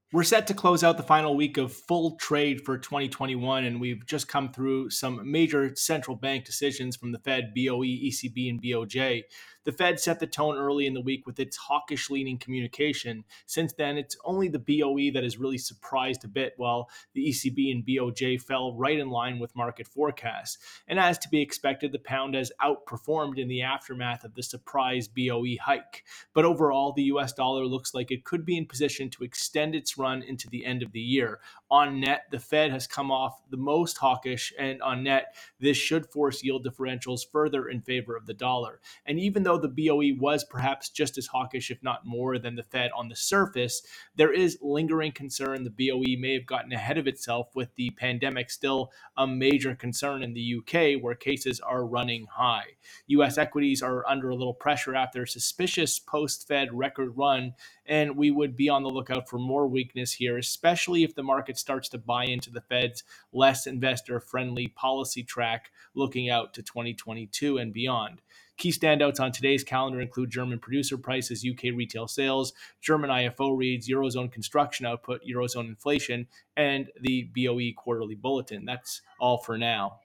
We're set to close out the final week of full trade for 2021, and we've just come through some major central bank decisions from the Fed, BOE, ECB, and BOJ. The Fed set the tone early in the week with its hawkish leaning communication. Since then, it's only the BOE that has really surprised a bit, while the ECB and BOJ fell right in line with market forecasts. And as to be expected, the pound has outperformed in the aftermath of the surprise BOE hike. But overall, the US dollar looks like it could be in position to extend its run into the end of the year. On net, the Fed has come off the most hawkish, and on net, this should force yield differentials further in favor of the dollar. And even though the BOE was perhaps just as hawkish, if not more, than the Fed on the surface, there is lingering concern the BOE may have gotten ahead of itself with the pandemic still a major concern in the UK, where cases are running high. US equities are under a little pressure after a suspicious post Fed record run, and we would be on the lookout for more weakness here, especially if the market starts to buy into the Fed's less investor friendly policy track looking out to 2022 and beyond. Key standouts on today's calendar include German producer prices, UK retail sales, German IFO reads, Eurozone construction output, Eurozone inflation, and the BOE quarterly bulletin. That's all for now.